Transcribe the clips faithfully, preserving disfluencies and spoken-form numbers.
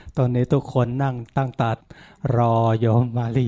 ตอนนี้ทุกคนนั่งตั้งตารอโยมมาลี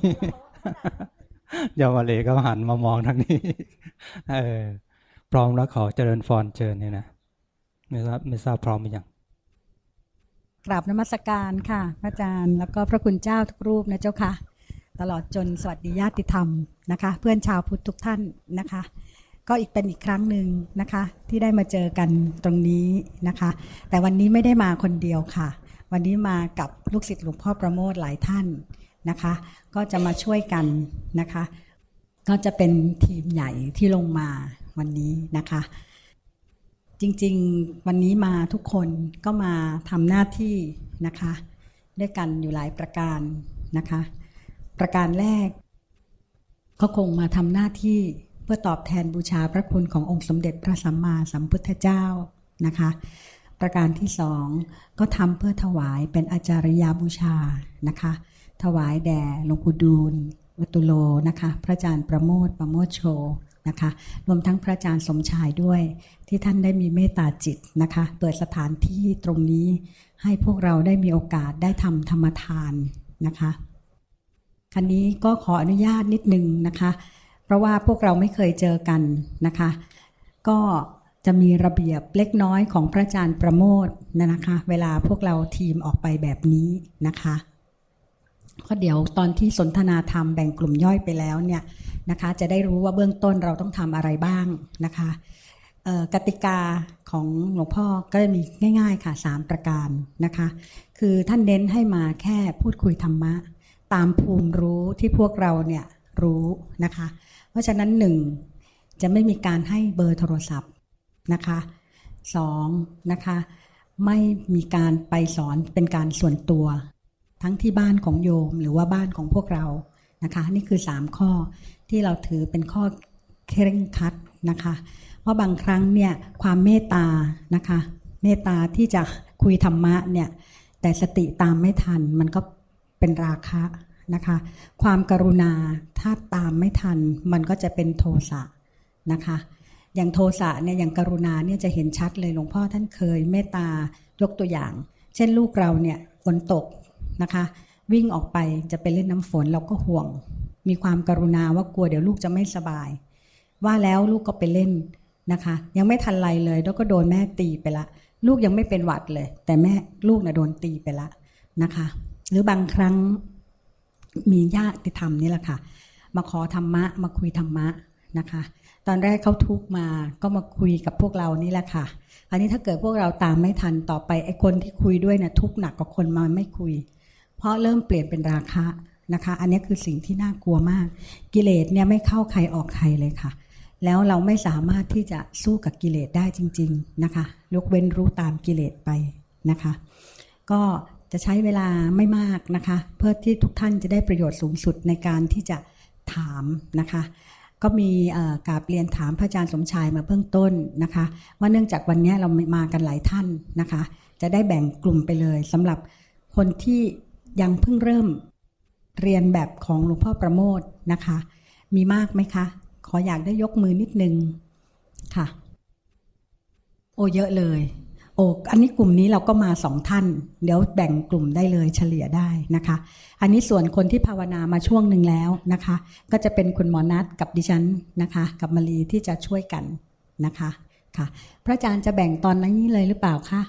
โยมมาลีก็หันมามองทางนี้เออพร้อมแล้วขอเจริญพรเชิญเนี่ยนะไม่ทราบไม่ทราบพร้อมหรือยังกราบนมัสการค่ะพระอาจารย์แล้วก็พระคุณเจ้าทุกรูปนะเจ้าค่ะตลอดจนสวัสดีญาติธรรมนะคะเพื่อนชาวพุทธทุกท่านนะคะก็อีกเป็นอีกครั้งหนึ่งนะคะที่ได้มาเจอกันตรงนี้นะคะแต่วันนี้ไม่ได้มาคนเดียวค่ะวันนี้มากับลูกศิษย์หลวงพ่อประโมทหลายท่านนะคะก็จะมาช่วยกันนะคะก็จะเป็นทีมใหญ่ที่ลงมาวันนี้นะคะจริงๆวันนี้มาทุกคนก็มาทำหน้าที่นะคะด้วยกันอยู่หลายประการนะคะประการแรกก็คงมาทำหน้าที่เพื่อตอบแทนบูชาพระคุณขององค์สมเด็จพระสัมมาสัมพุทธเจ้านะคะประการที่สองก็ทำเพื่อถวายเป็นอาจาริยบูชานะคะถวายแด่หลวงปู่ดูลวัตุโลนะคะพระอาจารย์ประโมทประโมทโชนะคะรวมทั้งพระอาจารย์สมชายด้วยที่ท่านได้มีเมตตาจิตนะคะเปิดสถานที่ตรงนี้ให้พวกเราได้มีโอกาสได้ทำธรรมทานนะคะครั้นี้ก็ขออนุญาตนิดนึงนะคะเพราะว่าพวกเราไม่เคยเจอกันนะคะก็จะมีระเบียบเล็กน้อยของพระอาจารย์ประโมทนะคะเวลาพวกเราทีมออกไปแบบนี้นะคะก็เดี๋ยวตอนที่สนทนาธรรมแบ่งกลุ่มย่อยไปแล้วเนี่ยนะคะจะได้รู้ว่าเบื้องต้นเราต้องทำอะไรบ้างนะคะกติกาของหลวงพ่อก็จะมีง่ายๆค่ะสามประการนะคะคือท่านเน้นให้มาแค่พูดคุยธรรมะตามภูมิรู้ที่พวกเราเนี่ยรู้นะคะเพราะฉะนั้นหนึ่งจะไม่มีการให้เบอร์โทรศัพท์นะคะสองนะคะไม่มีการไปสอนเป็นการส่วนตัวทั้งที่บ้านของโยมหรือว่าบ้านของพวกเรานะคะนี่คือสามข้อที่เราถือเป็นข้อเคร่งครัดนะคะเพราะบางครั้งเนี่ยความเมตตานะคะเมตตาที่จะคุยธรรมะเนี่ยแต่สติตามไม่ทันมันก็เป็นราคะนะคะความกรุณาถ้าตามไม่ทันมันก็จะเป็นโทสะนะคะอย่างโทสะเนี่ยอย่างกรุณาเนี่ยจะเห็นชัดเลยหลวงพ่อท่านเคยเมตตายกตัวอย่างเช่นลูกเราเนี่ยฝนตกนะคะวิ่งออกไปจะไปเล่นน้ำฝนเราก็ห่วงมีความกรุณาว่ากลัวเดี๋ยวลูกจะไม่สบายว่าแล้วลูกก็ไปเล่นนะคะยังไม่ทันไรเลยแล้วก็โดนแม่ตีไปละลูกยังไม่เป็นหวัดเลยแต่แม่ลูกน่ะโดนตีไปละนะคะหรือบางครั้งมีญาติธรรมนี่แหละค่ะมาขอธรรมะมาคุยธรรมะนะคะตอนแรกเขาทุกข์มาก็มาคุยกับพวกเรานี่แหละค่ะอันนี้ถ้าเกิดพวกเราตามไม่ทันต่อไปไอ้คนที่คุยด้วยนะทุกข์หนักกว่าคนมาไม่คุยเพราะเริ่มเปลี่ยนเป็นราคะนะคะอันนี้คือสิ่งที่น่ากลัวมากกิเลสเนี่ยไม่เข้าใครออกใครเลยค่ะแล้วเราไม่สามารถที่จะสู้กับกิเลสได้จริงๆนะคะยกเว้นรู้ตามกิเลสไปนะคะก็จะใช้เวลาไม่มากนะคะเพื่อที่ทุกท่านจะได้ประโยชน์สูงสุดในการที่จะถามนะคะก็มีกราบเรียนถามพระอาจารย์สมชายมาเบื้องต้นนะคะว่าเนื่องจากวันนี้เรามากันหลายท่านนะคะจะได้แบ่งกลุ่มไปเลยสำหรับคนที่ยังเพิ่งเริ่มเรียนแบบของหลวงพ่อประโมทนะคะมีมากไหมคะขออยากได้ยกมือนิดนึงค่ะโอ้เยอะเลยโอ้อันนี้กลุ่มนี้เราก็มาสองท่านเดี๋ยวแบ่งกลุ่มได้เลยเฉลี่ยได้นะคะอันนี้ส่วนคนที่ภาวนามาช่วงหนึ่งแล้วนะคะก็จะเป็นคุณหมอนัทกับดิฉันนะคะกับมารีที่จะช่วยกันนะคะค่ะพระอาจารย์จะแบ่งตอนนี้เลยหรือเปล่าคะ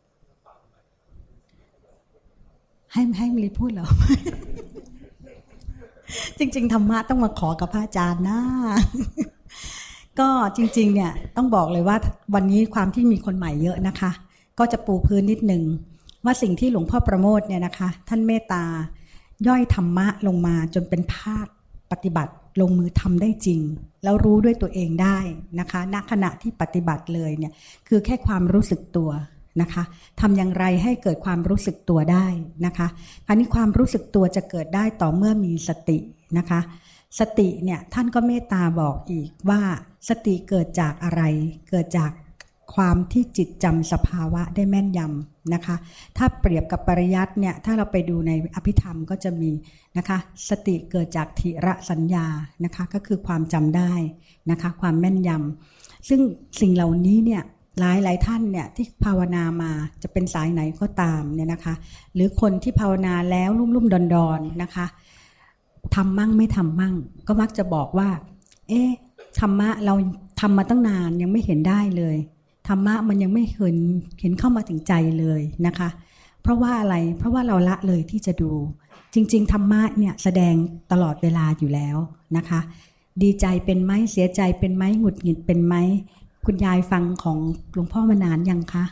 ให้ให้มารีพูดเหรอ จริงๆธรรมะต้องมาขอกับพระอาจารย์นะ ก็จริงๆเนี่ยต้องบอกเลยว่าวันนี้ความที่มีคนใหม่เยอะนะคะก็จะปูพื้นนิดนึงว่าสิ่งที่หลวงพ่อประโมทเนี่ยนะคะท่านเมตตาย่อยธรรมะลงมาจนเป็นภาคปฏิบัติลงมือทำได้จริงแล้วรู้ด้วยตัวเองได้นะคะณขณะที่ปฏิบัติเลยเนี่ยคือแค่ความรู้สึกตัวนะคะทำอย่างไรให้เกิดความรู้สึกตัวได้นะคะอันนี้ความรู้สึกตัวจะเกิดได้ต่อเมื่อมีสตินะคะสติเนี่ยท่านก็เมตตาบอกอีกว่าสติเกิดจากอะไรเกิดจากความที่จิตจำสภาวะได้แม่นยำนะคะถ้าเปรียบกับปริยัติเนี่ยถ้าเราไปดูในอภิธรรมก็จะมีนะคะสติเกิดจากทิระสัญญานะคะก็คือความจำได้นะคะความแม่นยำซึ่งสิ่งเหล่านี้เนี่ยหลายหลายท่านเนี่ยที่ภาวนามาจะเป็นสายไหนก็ตามเนี่ยนะคะหรือคนที่ภาวนาแล้วลุ่มๆดอนๆนะคะทำมั่งไม่ทำมั่งก็มักจะบอกว่าเอ๊ะธรรมะเราทำมาตั้งนานยังไม่เห็นได้เลยธรรมะมันยังไม่เห็นเห็นเข้ามาถึงใจเลยนะคะเพราะว่าอะไรเพราะว่าเราละเลยที่จะดูจริงๆธรรมะเนี่ยแสดงตลอดเวลาอยู่แล้วนะคะดีใจเป็นไหมเสียใจเป็นไหมหงุดหงิดเป็นไหมคุณยายฟังของหลวงพ่อมานานยังคะ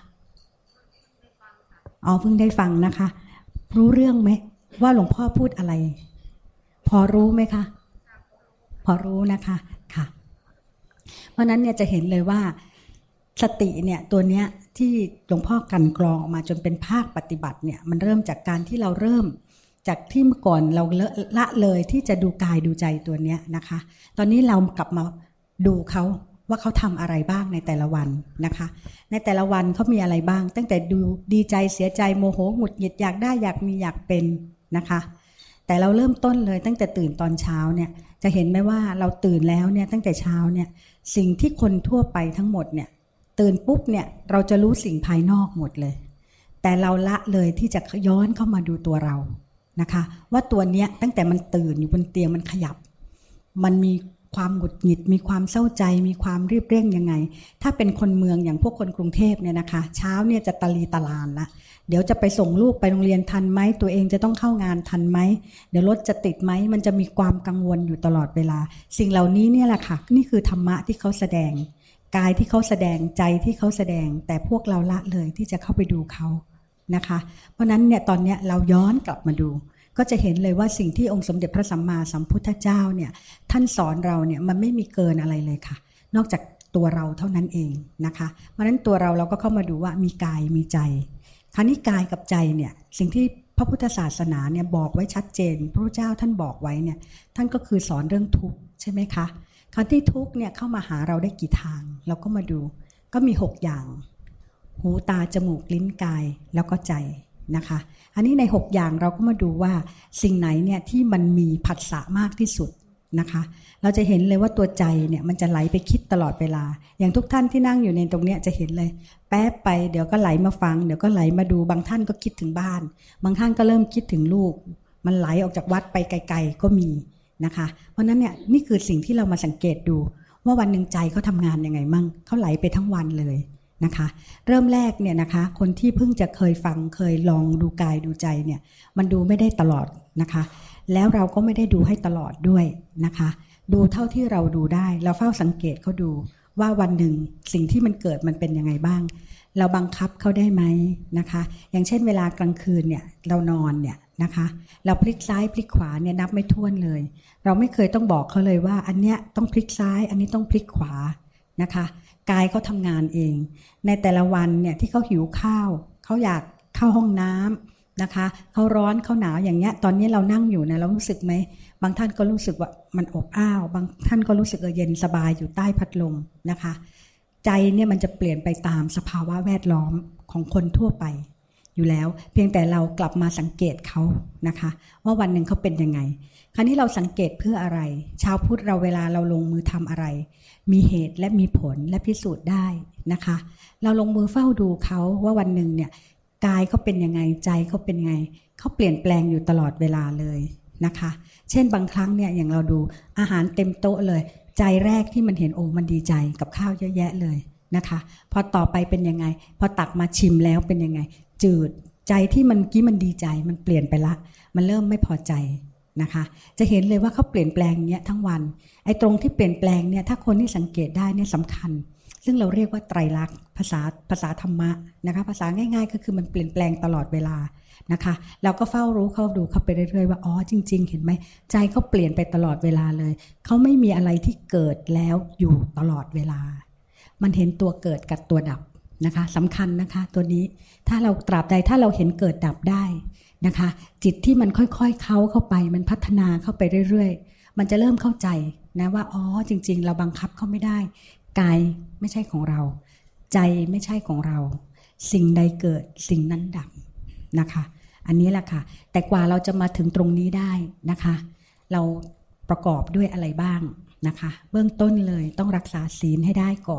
อ๋อเพิ่งได้ฟังนะคะรู้เรื่องไหมว่าหลวงพ่อพูดอะไรพอรู้ไหมคะพอรู้นะคะค่ะเพราะนั้นเนี่ยจะเห็นเลยว่าสติเนี่ยตัวเนี้ยที่หลวงพ่อกันกรองออกมาจนเป็นภาคปฏิบัติเนี่ยมันเริ่มจากการที่เราเริ่มจากที่เมื่อก่อนเราละเลยที่จะดูกายดูใจตัวเนี้ยนะคะตอนนี้เรากลับมาดูเขาว่าเขาทำอะไรบ้างในแต่ละวันนะคะในแต่ละวันเขามีอะไรบ้างตั้งแต่ดูดีใจเสียใจโมโหหงุดหงิดอยากได้อยากมีอยากเป็นนะคะแต่เราเริ่มต้นเลยตั้งแต่ตื่นตอนเช้าเนี่ยจะเห็นไหมว่าเราตื่นแล้วเนี่ยตั้งแต่เช้าเนี่ยสิ่งที่คนทั่วไปทั้งหมดเนี่ยตื่นปุ๊บเนี่ยเราจะรู้สิ่งภายนอกหมดเลยแต่เราละเลยที่จะย้อนเข้ามาดูตัวเรานะคะว่าตัวเนี้ยตั้งแต่มันตื่นอยู่บนเตียงมันขยับมันมีความหงุดหงิดมีความเศร้าใจมีความรีบเร่งยังไงถ้าเป็นคนเมืองอย่างพวกคนกรุงเทพเนี่ยนะคะเช้าเนี่ยจะตะลีตะลานละเดี๋ยวจะไปส่งลูกไปโรงเรียนทันไหมตัวเองจะต้องเข้างานทันไหมเดี๋ยวรถจะติดไหมมันจะมีความกังวลอยู่ตลอดเวลาสิ่งเหล่านี้เนี่ยแหละค่ะนี่คือธรรมะที่เขาแสดงกายที่เขาแสดงใจที่เขาแสดงแต่พวกเราละเลยที่จะเข้าไปดูเขานะคะเพราะนั้นเนี่ยตอนเนี้ยเราย้อนกลับมาดูก็จะเห็นเลยว่าสิ่งที่องค์สมเด็จพระสัมมาสัมพุทธเจ้าเนี่ยท่านสอนเราเนี่ยมันไม่มีเกินอะไรเลยค่ะนอกจากตัวเราเท่านั้นเองนะคะเพราะฉะนั้นตัวเราเราก็เข้ามาดูว่ามีกายมีใจคราวนี้กายกับใจเนี่ยสิ่งที่พระพุทธศาสนาเนี่ยบอกไว้ชัดเจนพระพุทธเจ้าท่านบอกไว้เนี่ยท่านก็คือสอนเรื่องทุกข์ใช่ไหมคะคราวที่ทุกข์เนี่ยเข้ามาหาเราได้กี่ทางเราก็มาดูก็มีหกอย่างหูตาจมูกลิ้นกายแล้วก็ใจนะคะอันนี้ในหกอย่างเราก็มาดูว่าสิ่งไหนเนี่ยที่มันมีผัสสะมากที่สุดนะคะเราจะเห็นเลยว่าตัวใจเนี่ยมันจะไหลไปคิดตลอดเวลาอย่างทุกท่านที่นั่งอยู่ในตรงเนี้ยจะเห็นเลยแป๊บไปเดี๋ยวก็ไหลมาฟังเดี๋ยวก็ไหลมาดูบางท่านก็คิดถึงบ้านบางท่านก็เริ่มคิดถึงลูกมันไหลออกจากวัดไปไกลๆก็มีนะคะเพราะนั้นเนี่ยนี่คือสิ่งที่เรามาสังเกตดูว่าวันหนึ่งใจเขาทำงานยังไงมั่งเขาไหลไปทั้งวันเลยนะคะเริ่มแรกเนี่ยนะคะคนที่เพิ่งจะเคยฟังเคยลองดูกายดูใจเนี่ยมันดูไม่ได้ตลอดนะคะแล้วเราก็ไม่ได้ดูให้ตลอดด้วยนะคะดูเท่าที่เราดูได้เราเฝ้าสังเกตเขาดูว่าวันหนึ่งสิ่งที่มันเกิดมันเป็นยังไงบ้างเราบังคับเขาได้ไหมนะคะอย่างเช่นเวลากลางคืนเนี่ยเรานอนเนี่ยนะคะเราพลิกซ้ายพลิกขวาเนี่ยนับไม่ถ้วนเลยเราไม่เคยต้องบอกเขาเลยว่าอันเนี้ยต้องพลิกซ้ายอันนี้ต้องพลิกขวานะคะกายเขาทำงานเองในแต่ละวันเนี่ยที่เขาหิวข้าวเขาอยากเข้าห้องน้ำนะคะเขาร้อนเขาหนาวอย่างเงี้ยตอนนี้เรานั่งอยู่นะเรารู้สึกไหมบางท่านก็รู้สึกว่ามันอบอ้าวบางท่านก็รู้สึกเย็นสบายอยู่ใต้พัดลมนะคะใจเนี่ยมันจะเปลี่ยนไปตามสภาวะแวดล้อมของคนทั่วไปอยู่แล้วเพียงแต่เรากลับมาสังเกตเขานะคะว่าวันหนึ่งเขาเป็นยังไงคราวนี้เราสังเกตเพื่ออะไรชาวพุทธเราเวลาเราลงมือทำอะไรมีเหตุและมีผลและพิสูจน์ได้นะคะเราลงมือเฝ้าดูเขาว่าวันหนึ่งเนี่ยกายเขาเป็นยังไงใจเขาเป็นยังไงเขาเปลี่ยนแปลงอยู่ตลอดเวลาเลยนะคะเช่นบางครั้งเนี่ยอย่างเราดูอาหารเต็มโต๊ะเลยใจแรกที่มันเห็นโอ้มันดีใจกับข้าวเยอะแยะเลยนะคะพอต่อไปเป็นยังไงพอตักมาชิมแล้วเป็นยังไงจืดใจที่มันกี้มันดีใจมันเปลี่ยนไปละมันเริ่มไม่พอใจนะคะจะเห็นเลยว่าเขาเปลี่ยนแปลงเนี้ยทั้งวันไอ้ตรงที่เปลี่ยนแปลงเนี่ยถ้าคนที่สังเกตได้เนี่ยสำคัญซึ่งเราเรียกว่าไตรลักษณ์ภาษาภาษาธรรมะนะคะภาษาง่ายๆก็คือมันเปลี่ยนแปลงตลอดเวลานะคะเราก็เฝ้ารู้เข้าดูเข้าไปเรื่อยๆว่าอ๋อจริงๆเห็นไหมใจเขาเปลี่ยนไปตลอดเวลาเลยเขาไม่มีอะไรที่เกิดแล้วอยู่ตลอดเวลามันเห็นตัวเกิดกับตัวดับนะคะสำคัญนะคะตัวนี้ถ้าเราตราบใดถ้าเราเห็นเกิดดับได้นะคะจิตที่มันค่อยๆเข้าเข้าไปมันพัฒนาเข้าไปเรื่อยๆมันจะเริ่มเข้าใจนะว่าอ๋อจริงๆเราบังคับเขาไม่ได้กายไม่ใช่ของเราใจไม่ใช่ของเราสิ่งใดเกิดสิ่งนั้นดับนะคะอันนี้แหละค่ะแต่กว่าเราจะมาถึงตรงนี้ได้นะคะเราประกอบด้วยอะไรบ้างนะคะเบื้องต้นเลยต้องรักษาศีลให้ได้ก่อน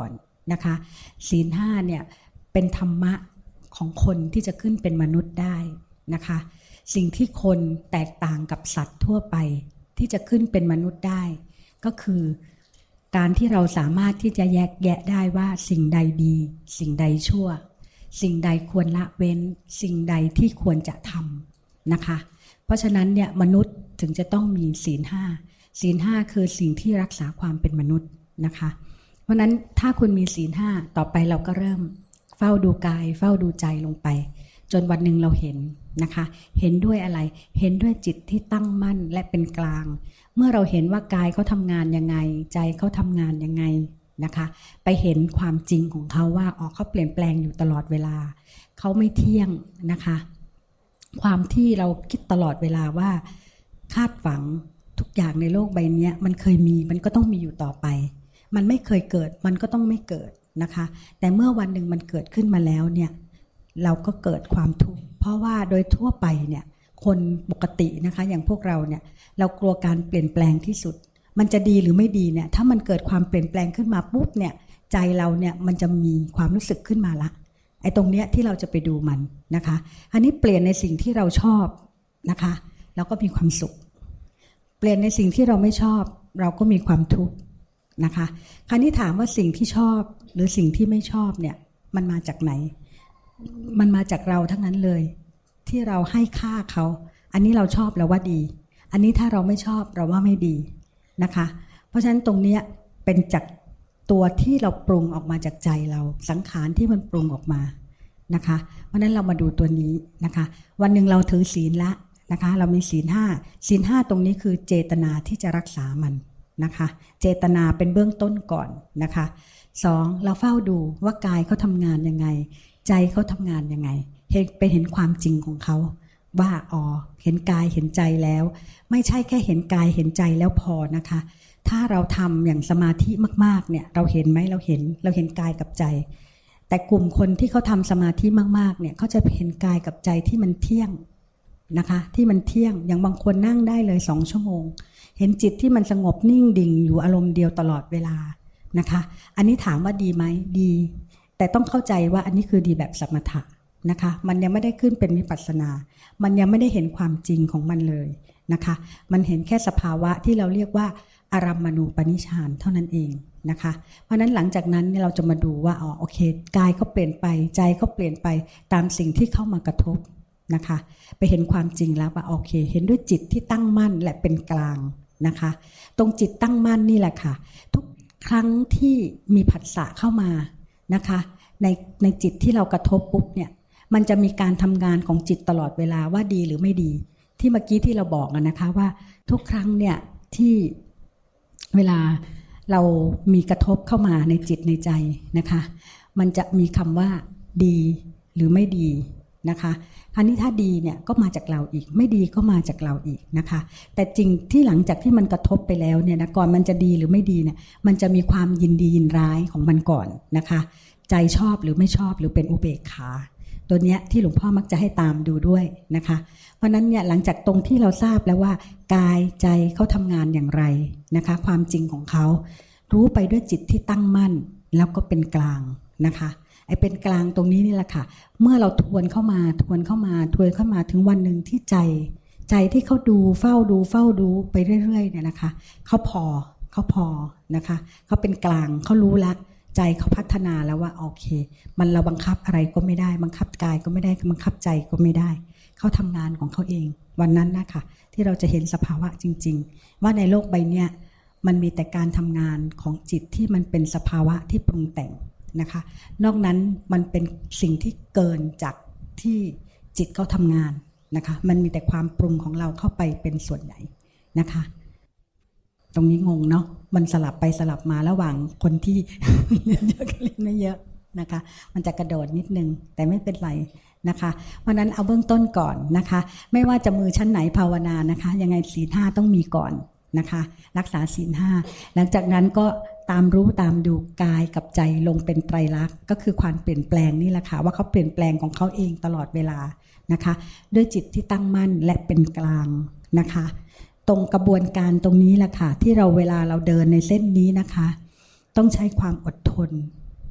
นะคะศีลห้าเนี่ยเป็นธรรมะของคนที่จะขึ้นเป็นมนุษย์ได้นะคะสิ่งที่คนแตกต่างกับสัตว์ทั่วไปที่จะขึ้นเป็นมนุษย์ได้ก็คือการที่เราสามารถที่จะแยกแยะได้ว่าสิ่งใดดีสิ่งใดชั่วสิ่งใดควรละเว้นสิ่งใดที่ควรจะทำนะคะเพราะฉะนั้นเนี่ยมนุษย์ถึงจะต้องมีศีลห้าศีลห้าคือสิ่งที่รักษาความเป็นมนุษย์นะคะเพราะนั้นถ้าคุณมีศีลห้าต่อไปเราก็เริ่มเฝ้าดูกายเฝ้าดูใจลงไปจนวันหนึ่งเราเห็นนะคะเห็นด้วยอะไรเห็นด้วยจิตที่ตั้งมั่นและเป็นกลางเมื่อเราเห็นว่ากายเขาทำงานยังไงใจเขาทำงานยังไงนะคะไปเห็นความจริงของเขาว่าอ๋อเขาเปลี่ยนแปลงอยู่ตลอดเวลาเขาไม่เที่ยงนะคะความที่เราคิดตลอดเวลาว่าคาดหวังทุกอย่างในโลกใบนี้มันเคยมีมันก็ต้องมีอยู่ต่อไปมันไม่เคยเกิดมันก็ต้องไม่เกิดนะคะแต่เมื่อวันหนึ่งมันเกิดขึ้นมาแล้วเนี่ยเราก็เกิดความทุกข์เพราะว่าโดยทั่วไปเนี่ยคนปกตินะคะอย่างพวกเราเนี่ยเรากลัวการเปลี่ยนแปลงที่สุดมันจะดีหรือไม่ดีเนี่ยถ้ามันเกิดความเปลี่ยนแปลงขึ้นมาปุ๊บเนี่ยใจเราเนี่ยมันจะมีความรู้สึกขึ้นมาละไอ้ตรงเนี้ยที่เราจะไปดูมันนะคะอันนี้เปลี่ยนในสิ่งที่เราชอบนะคะเราก็มีความสุขเปลี่ยนในสิ่งที่เราไม่ชอบเราก็มีความทุกข์นะคะคราวนี้ถามว่าสิ่งที่ชอบหรือสิ่งที่ไม่ชอบเนี่ยมันมาจากไหนมันมาจากเราทั้งนั้นเลยที่เราให้ค่าเขาอันนี้เราชอบเราว่าดีอันนี้ถ้าเราไม่ชอบเราว่าไม่ดีนะคะเพราะฉะนั้นตรงนี้เป็นจากตัวที่เราปรุงออกมาจากใจเราสังขารที่มันปรุงออกมานะคะเพราะฉะนั้นเรามาดูตัวนี้นะคะวันหนึ่งเราถือศีลละนะคะเรามีศีลห้าศีลห้าตรงนี้คือเจตนาที่จะรักษามันนะคะเจตนาเป็นเบื้องต้นก่อนนะคะสองเราเฝ้าดูว่ากายเขาทำงานยังไงใจเขาทำงานยังไงเห็นไปเห็นความจริงของเขาว่าอ๋อเห็นกายเห็นใจแล้วไม่ใช่แค่เห็นกายเห็นใจแล้วพอนะคะถ้าเราทำอย่างสมาธิมากๆเนี่ยเราเห็นไหมเราเห็นเราเห็นกายกับใจแต่กลุ่มคนที่เขาทำสมาธิมากๆเนี่ยเขาจะเห็นกายกับใจที่มันเที่ยงนะคะที่มันเที่ยงอย่างบางคนนั่งได้เลยสองชั่วโมงเห็นจิตที่มันสงบนิ่งดิ่งอยู่อารมณ์เดียวตลอดเวลานะคะอันนี้ถามว่าดีไหมดีแต่ต้องเข้าใจว่าอันนี้คือดีแบบสมถะนะคะมันยังไม่ได้ขึ้นเป็นวิปัสสนามันยังไม่ได้เห็นความจริงของมันเลยนะคะมันเห็นแค่สภาวะที่เราเรียกว่าอารัมมณูปนิชฌานเท่านั้นเองนะคะเพราะนั้นหลังจากนั้นเราจะมาดูว่าอ๋อโอเคกายก็เปลี่ยนไปใจก็เปลี่ยนไปตามสิ่งที่เข้ามากระทบนะคะไปเห็นความจริงแล้วว่าโอเคเห็นด้วยจิตที่ตั้งมั่นและเป็นกลางนะคะตรงจิตตั้งมั่นนี่แหละค่ะทุกครั้งที่มีผัสสะเข้ามานะคะในในจิตที่เรากระทบปุ๊บเนี่ยมันจะมีการทำงานของจิตตลอดเวลาว่าดีหรือไม่ดีที่เมื่อกี้ที่เราบอกนะคะว่าทุกครั้งเนี่ยที่เวลาเรามีกระทบเข้ามาในจิตในใจนะคะมันจะมีคำว่าดีหรือไม่ดีนะคะคราวนี้ถ้าดีเนี่ยก็มาจากเราอีกไม่ดีก็มาจากเราอีกนะคะแต่จริงที่หลังจากที่มันกระทบไปแล้วเนี่ยนะก่อนมันจะดีหรือไม่ดีเนี่ยมันจะมีความยินดียินร้ายของมันก่อนนะคะใจชอบหรือไม่ชอบหรือเป็นอุเบกขาตัวเนี้ยที่หลวงพ่อมักจะให้ตามดูด้วยนะคะเพราะนั้นเนี่ยหลังจากตรงที่เราทราบแล้วว่ากายใจเขาทำงานอย่างไรนะคะความจริงของเขารู้ไปด้วยจิตที่ตั้งมั่นแล้วก็เป็นกลางนะคะไอ้เป็นกลางตรงนี้นี่แหละค่ะเมื่อเราทวนเข้ามาทวนเข้ามาทวนเข้ามาถึงวันหนึ่งที่ใจใจที่เขาดูเฝ้าดูเฝ้าดูไปเรื่อยๆเนี่ยนะคะเขาพอเขาพอนะคะเขาเป็นกลางเขารู้ละใจเขาพัฒนาแล้วว่าโอเคมันเราบังคับอะไรก็ไม่ได้บังคับกายก็ไม่ได้บังคับใจก็ไม่ได้เขาทำงานของเขาเองวันนั้นนะคะที่เราจะเห็นสภาวะจริงๆว่าในโลกใบเนี้ยมันมีแต่การทำงานของจิตที่มันเป็นสภาวะที่ปรุงแต่งนะคะนอกนั้นมันเป็นสิ่งที่เกินจากที่จิตเขาทำงานนะคะมันมีแต่ความปรุงของเราเข้าไปเป็นส่วนใหญ่นะคะตรงนี้งงเนาะมันสลับไปสลับมาระหว่างคนที่เรียนเยอะกับเรียนไม่เยอะนะคะมันจะกระโดดนิดนึงแต่ไม่เป็นไรนะคะเพราะนั้นเอาเบื้องต้นก่อนนะคะไม่ว่าจะมือชั้นไหนภาวนานะคะยังไงศีลห้าต้องมีก่อนนะคะรักษาศีลห้าหลังจากนั้นก็ตามรู้ตามดูกายกับใจลงเป็นไตรลักษณ์ก็คือความเปลี่ยนแปลงนี่แหละค่ะว่าเขาเปลี่ยนแปลงของเขาเองตลอดเวลานะคะด้วยจิตที่ตั้งมั่นและเป็นกลางนะคะตรงกระบวนการตรงนี้แหละค่ะที่เราเวลาเราเดินในเส้นนี้นะคะต้องใช้ความอดทน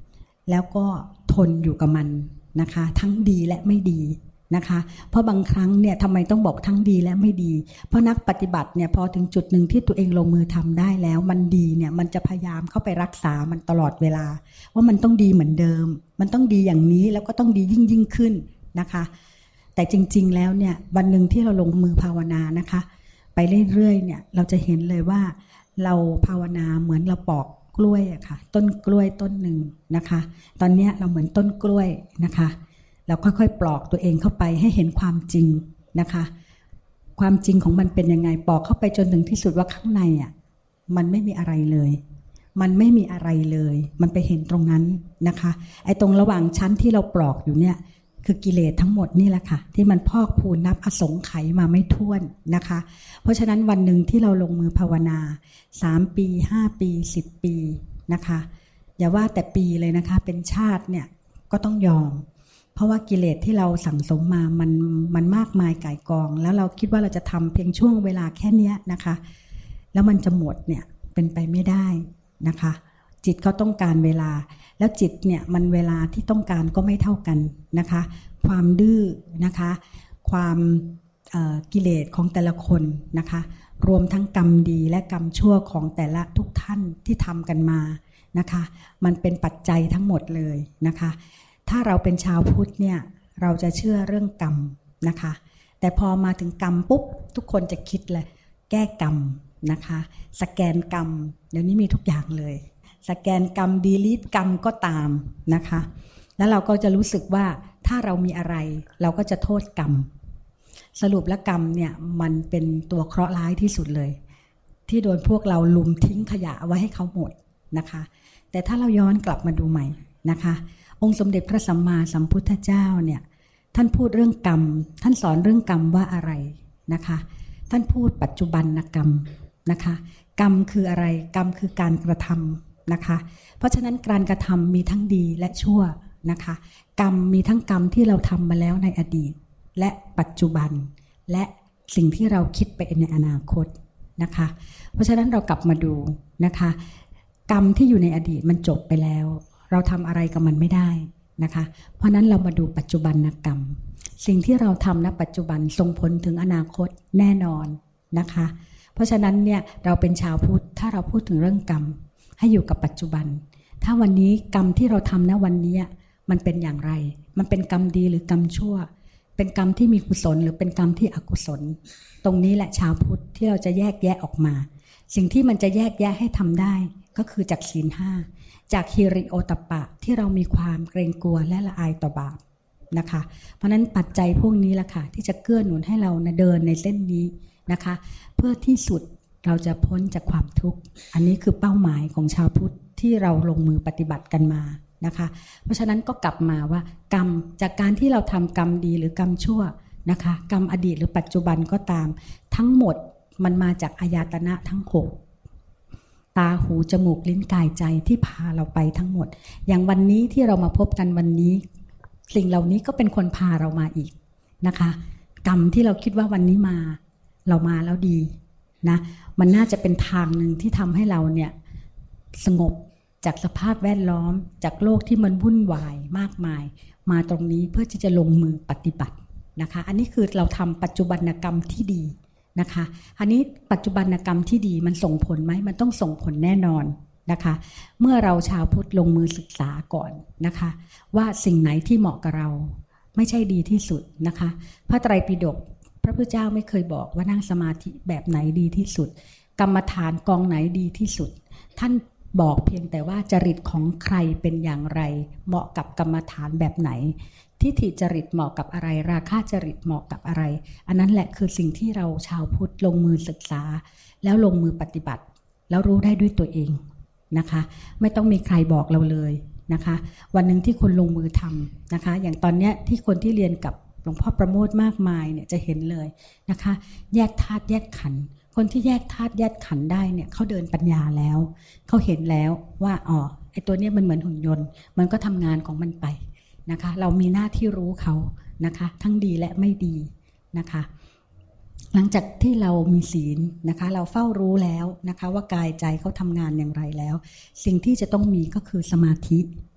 แล้วก็ทนอยู่กับมันนะคะทั้งดีและไม่ดีนะคะเพราะบางครั้งเนี่ยทำไมต้องบอกทั้งดีและไม่ดีเพราะนักปฏิบัติเนี่ยพอถึงจุดหนึ่งที่ตัวเองลงมือทำได้แล้วมันดีเนี่ยมันจะพยายามเข้าไปรักษามันตลอดเวลาว่ามันต้องดีเหมือนเดิมมันต้องดีอย่างนี้แล้วก็ต้องดียิ่งยิ่งขึ้นนะคะแต่จริงๆแล้วเนี่ยวันหนึ่งที่เราลงมือภาวนานะคะไปเรื่อยๆเนี่ยเราจะเห็นเลยว่าเราภาวนาเหมือนเราปอกกล้วยอะค่ะต้นกล้วยต้นหนึ่งนะคะตอนนี้เราเหมือนต้นกล้วยนะคะเราค่อยๆปลอกตัวเองเข้าไปให้เห็นความจริงนะคะความจริงของมันเป็นยังไงปลอกเข้าไปจนถึงที่สุดว่าข้างในอ่ะมันไม่มีอะไรเลยมันไม่มีอะไรเลยมันไปเห็นตรงนั้นนะคะไอ้ตรงระหว่างชั้นที่เราปลอกอยู่เนี่ยคือกิเลสทั้งหมดนี่แหละค่ะที่มันพอกพูนนับอสงไขยมาไม่ถ้วนนะคะเพราะฉะนั้นวันหนึ่งที่เราลงมือภาวนาสามปีห้าปีสิบปีนะคะอย่าว่าแต่ปีเลยนะคะเป็นชาติเนี่ยก็ต้องยอมเพราะว่ากิเลสที่เราสั่งสมมามันมันมากมายก่ายกองแล้วเราคิดว่าเราจะทำเพียงช่วงเวลาแค่นี้นะคะแล้วมันจะหมดเนี่ยเป็นไปไม่ได้นะคะจิตเขาต้องการเวลาแล้วจิตเนี่ยมันเวลาที่ต้องการก็ไม่เท่ากันนะคะความดื้อนะคะความกิเลสของแต่ละคนนะคะรวมทั้งกรรมดีและกรรมชั่วของแต่ละทุกท่านที่ทำกันมานะคะมันเป็นปัจจัยทั้งหมดเลยนะคะถ้าเราเป็นชาวพุทธเนี่ยเราจะเชื่อเรื่องกรรมนะคะแต่พอมาถึงกรรมปุ๊บทุกคนจะคิดเลยแก้กรรมนะคะสแกนกรรมเดี๋ยวนี้มีทุกอย่างเลยสแกนกรรมดีลีทกรรมก็ตามนะคะแล้วเราก็จะรู้สึกว่าถ้าเรามีอะไรเราก็จะโทษกรรมสรุปแล้วกรรมเนี่ยมันเป็นตัวเคราะห์ร้ายที่สุดเลยที่โดนพวกเราลุมทิ้งขยะไว้ให้เขาหมดนะคะแต่ถ้าเราย้อนกลับมาดูใหม่นะคะองค์สมเด็จพระสัมมาสัมพุทธเจ้าเนี่ยท่านพูดเรื่องกรรมท่านสอนเรื่องกรรมว่าอะไรนะคะท่านพูดปัจจุบันกรรมนะคะกรรมคืออะไรกรรมคือการกระทำนะคะเพราะฉะนั้นการกระทำมีทั้งดีและชั่วนะคะกรรมมีทั้งกรรมที่เราทำมาแล้วในอดีตและปัจจุบันและสิ่งที่เราคิดไปในอนาคตนะคะเพราะฉะนั้นเรากลับมาดูนะคะกรรมที่อยู่ในอดีตมันจบไปแล้วเราทำอะไรกับมันไม่ได้นะคะเพราะนั้นเรามาดูปัจจุบันกรรมสิ่งที่เราทำณปัจจุบันส่งผลถึงอนาคตแน่นอนนะคะเพราะฉะนั้นเนี่ยเราเป็นชาวพุทธถ้าเราพูดถึงเรื่องกรรมให้อยู่กับปัจจุบันถ้าวันนี้กรรมที่เราทำณวันนี้มันเป็นอย่างไรมันเป็นกรรมดีหรือกรรมชั่วเป็นกรรมที่มีกุศลหรือเป็นกรรมที่อกุศลตรงนี้แหละชาวพุทธที่เราจะแยกแยะออกมาสิ่งที่มันจะแยกแยะให้ทำได้ก็คือจากศีลห้าจากฮิริโอตตัปปะที่เรามีความเกรงกลัวและละอายต่อบาปนะคะเพราะนั้นปัจจัยพวกนี้แหละค่ะที่จะเกื้อหนุนให้เราเดินในเส้นนี้นะคะเพื่อที่สุดเราจะพ้นจากความทุกข์อันนี้คือเป้าหมายของชาวพุทธที่เราลงมือปฏิบัติกันมานะคะเพราะฉะนั้นก็กลับมาว่ากรรมจากการที่เราทำกรรมดีหรือกรรมชั่วนะคะกรรมอดีตหรือปัจจุบันก็ตามทั้งหมดมันมาจากอายตนะทั้งหกตาหูจมูกลิ้นกายใจที่พาเราไปทั้งหมดอย่างวันนี้ที่เรามาพบกันวันนี้สิ่งเหล่านี้ก็เป็นคนพาเรามาอีกนะคะกรรมที่เราคิดว่าวันนี้มาเรามาแล้วดีนะมันน่าจะเป็นทางหนึ่งที่ทำให้เราเนี่ยสงบจากสภาพแวดล้อมจากโลกที่มันวุ่นวายมากมายมาตรงนี้เพื่อที่จะลงมือปฏิบัตินะคะอันนี้คือเราทำปัจจุบันกรรมที่ดีนะคะอันนี้ปัจจุบันกรรมที่ดีมันส่งผลไหมมันต้องส่งผลแน่นอนนะคะเมื่อเราชาวพุทธลงมือศึกษาก่อนนะคะว่าสิ่งไหนที่เหมาะกับเราไม่ใช่ดีที่สุดนะคะพระไตรปิฎกพระพุทธเจ้าไม่เคยบอกว่านั่งสมาธิแบบไหนดีที่สุดกรรมฐานกองไหนดีที่สุดท่านบอกเพียงแต่ว่าจริตของใครเป็นอย่างไรเหมาะกับกรรมฐานแบบไหนทิฏฐิจริตเหมาะกับอะไรราคะจริตเหมาะกับอะไรอันนั้นแหละคือสิ่งที่เราชาวพุทธลงมือศึกษาแล้วลงมือปฏิบัติแล้วรู้ได้ด้วยตัวเองนะคะไม่ต้องมีใครบอกเราเลยนะคะวันหนึ่งที่คนลงมือทำนะคะอย่างตอนนี้ที่คนที่เรียนกับหลวงพ่อประโมทมากมายเนี่ยจะเห็นเลยนะคะแยกธาตุแยกขันธ์คนที่แยกธาตุแยกขันธ์ได้เนี่ยเขาเดินปัญญาแล้วเขาเห็นแล้วว่าอ๋อไอ้ตัวนี้มันเหมือนหุ่นยนต์มันก็ทำงานของมันไปนะคะเรามีหน้าที่รู้เขานะคะทั้งดีและไม่ดีนะคะหลังจากที่เรามีศีลนะคะเราเฝ้ารู้แล้วนะคะว่ากายใจเขาทำงานอย่างไรแล้วสิ่งที่จะต้องมีก็คือสมาธิ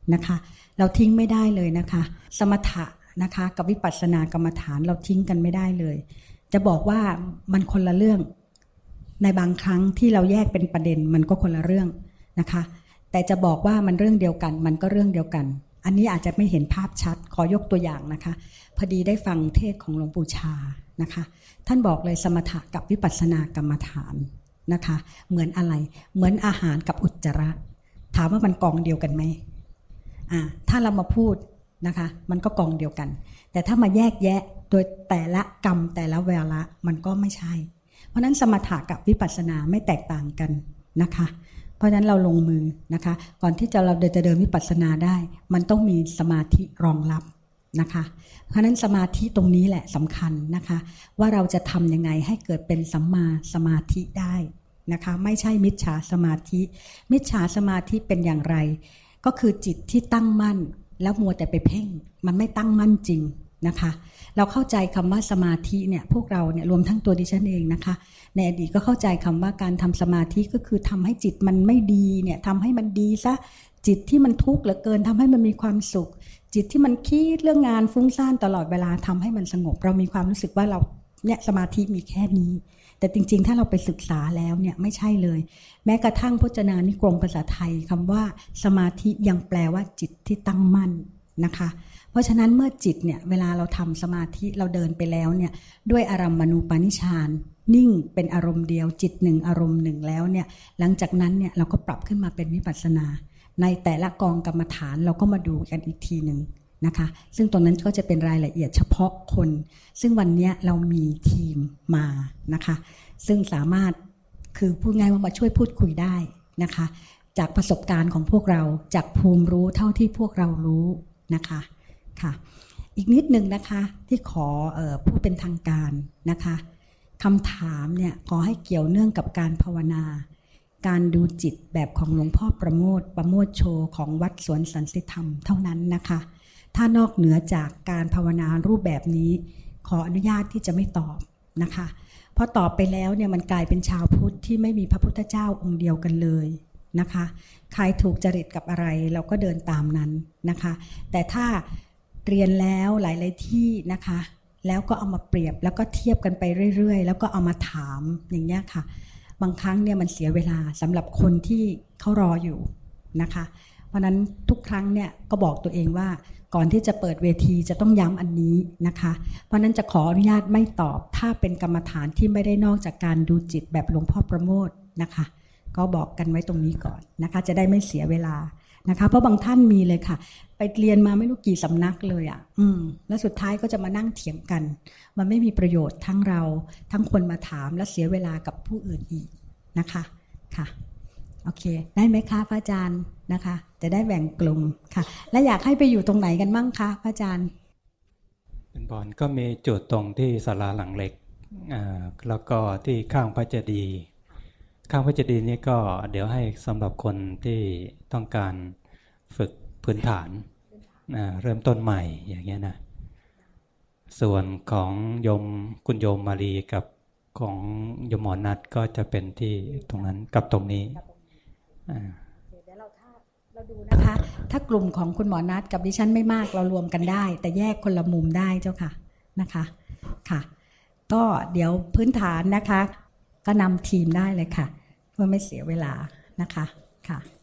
นะคะเราทิ้งไม่ได้เลยนะคะสมถะนะคะกับวิปัสสนากรรมฐานเราทิ้งกันไม่ได้เลยจะบอกว่ามันคนละเรื่องในบางครั้งที่เราแยกเป็นประเด็นมันก็คนละเรื่องนะคะแต่จะบอกว่ามันเรื่องเดียวกันมันก็เรื่องเดียวกันอันนี้อาจจะไม่เห็นภาพชัดขอยกตัวอย่างนะคะพอดีได้ฟังเทศของหลวงปู่ชานะคะท่านบอกเลยสมถะกับวิปัสสนากรรมฐานนะคะเหมือนอะไรเหมือนอาหารกับอุจจาระถามว่ามันกองเดียวกันไหมอ่าถ้าเรามาพูดนะคะมันก็กองเดียวกันแต่ถ้ามาแยกแยะโดยแต่ละกรรมแต่ละเวลามันก็ไม่ใช่เพราะนั้นสมถะกับวิปัสสนาไม่แตกต่างกันนะคะเพราะฉะนั้นเราลงมือนะคะก่อนที่จะเราจะเดินวิปัสสนาได้มันต้องมีสมาธิรองรับนะคะเพราะฉะนั้นสมาธิตรงนี้แหละสำคัญนะคะว่าเราจะทำยังไงให้เกิดเป็นสัมมาสมาธิได้นะคะไม่ใช่มิจฉาสมาธิมิจฉาสมาธิเป็นอย่างไรก็คือจิตที่ตั้งมั่นแล้วมัวแต่ไปเพ่งมันไม่ตั้งมั่นจริงนะคะเราเข้าใจคำว่าสมาธิเนี่ยพวกเราเนี่ยรวมทั้งตัวดิฉันเองนะคะในอดีตก็เข้าใจคำว่าการทำสมาธิก็คือทำให้จิตมันไม่ดีเนี่ยทำให้มันดีซะจิตที่มันทุกข์เหลือเกินทำให้มันมีความสุขจิตที่มันคิดเรื่องงานฟุ้งซ่านตลอดเวลาทำให้มันสงบเรามีความรู้สึกว่าเราเนี่ยสมาธิมีแค่นี้แต่จริงๆถ้าเราไปศึกษาแล้วเนี่ยไม่ใช่เลยแม้กระทั่งพจนานุกรมภาษาไทยคำว่าสมาธิยังแปลว่าจิตที่ตั้งมั่นนะคะเพราะฉะนั้นเมื่อจิตเนี่ยเวลาเราทำสมาธิเราเดินไปแล้วเนี่ยด้วยอารัมมณูปนิชฌานนิ่งเป็นอารมณ์เดียวจิตหนึ่งอารมณ์หนึ่งแล้วเนี่ยหลังจากนั้นเนี่ยเราก็ปรับขึ้นมาเป็นวิปัสสนาในแต่ละกองกรรมฐานเราก็มาดูกันอีกทีหนึ่งนะคะซึ่งตรงนั้นก็จะเป็นรายละเอียดเฉพาะคนซึ่งวันนี้เรามีทีมมานะคะซึ่งสามารถคือพูดง่ายว่ามาช่วยพูดคุยได้นะคะจากประสบการณ์ของพวกเราจากภูมิรู้เท่าที่พวกเรารู้นะคะค่ะอีกนิดนึงนะคะที่ขอเอ่อผู้เป็นทางการนะคะคำถามเนี่ยขอให้เกี่ยวเนื่องกับการภาวนาการดูจิตแบบของหลวงพ่อประโมทประโมทโชของวัดสวนสันติธรรมเท่านั้นนะคะถ้านอกเหนือจากการภาวนารูปแบบนี้ขออนุญาตที่จะไม่ตอบนะคะเพราะตอบไปแล้วเนี่ยมันกลายเป็นชาวพุทธที่ไม่มีพระพุทธเจ้าองค์เดียวกันเลยนะคะใครถูกจริตกับอะไรเราก็เดินตามนั้นนะคะแต่ถ้าเรียนแล้วหลายๆที่นะคะแล้วก็เอามาเปรียบแล้วก็เทียบกันไปเรื่อยๆแล้วก็เอามาถามอย่างเงี้ยค่ะบางครั้งเนี่ยมันเสียเวลาสำหรับคนที่เขารออยู่นะคะเพราะนั้นทุกครั้งเนี่ยก็บอกตัวเองว่าก่อนที่จะเปิดเวทีจะต้องย้ำอันนี้นะคะเพราะนั้นจะขออนุญาตไม่ตอบถ้าเป็นกรรมฐานที่ไม่ได้นอกจากการดูจิตแบบหลวงพ่อประโมทนะคะก็บอกกันไว้ตรงนี้ก่อนนะคะจะได้ไม่เสียเวลานะคะเพราะบางท่านมีเลยค่ะไปเรียนมาไม่รู้กี่สำนักเลยอ่ะอืมแล้วสุดท้ายก็จะมานั่งเถียงกันมันไม่มีประโยชน์ทั้งเราทั้งคนมาถามและเสียเวลากับผู้อื่นอีกนะคะค่ะโอเคได้ไหมคะพระอาจารย์นะคะจะได้แบ่งกลุ่มค่ะและอยากให้ไปอยู่ตรงไหนกันบ้างคะพระอาจารย์เป็นบอนก็มีจุดตรงที่ศาลาหลังเล็กอ่าแล้วก็ที่ข้างพระเจดีย์ข้างพระเจดีย์นี่ก็เดี๋ยวให้สำหรับคนที่ต้องการฝึกพื้นฐานเริ่มต้นใหม่อย่างเงี้ยนะส่วนของโยมคุณโยมมารีกับของโยมหมอนัทก็จะเป็นที่ตรงนั้นกับตรงนี้เดี๋ยวเราถ้าเราดูนะคะถ้ากลุ่มของคุณหมอนัทกับดิฉันไม่มากเรารวมกันได้แต่แยกคนละมุมได้เจ้าค่ะนะคะค่ะก็เดี๋ยวพื้นฐานนะคะก็นำทีมได้เลยค่ะเพื่อไม่เสียเวลานะคะค่ะ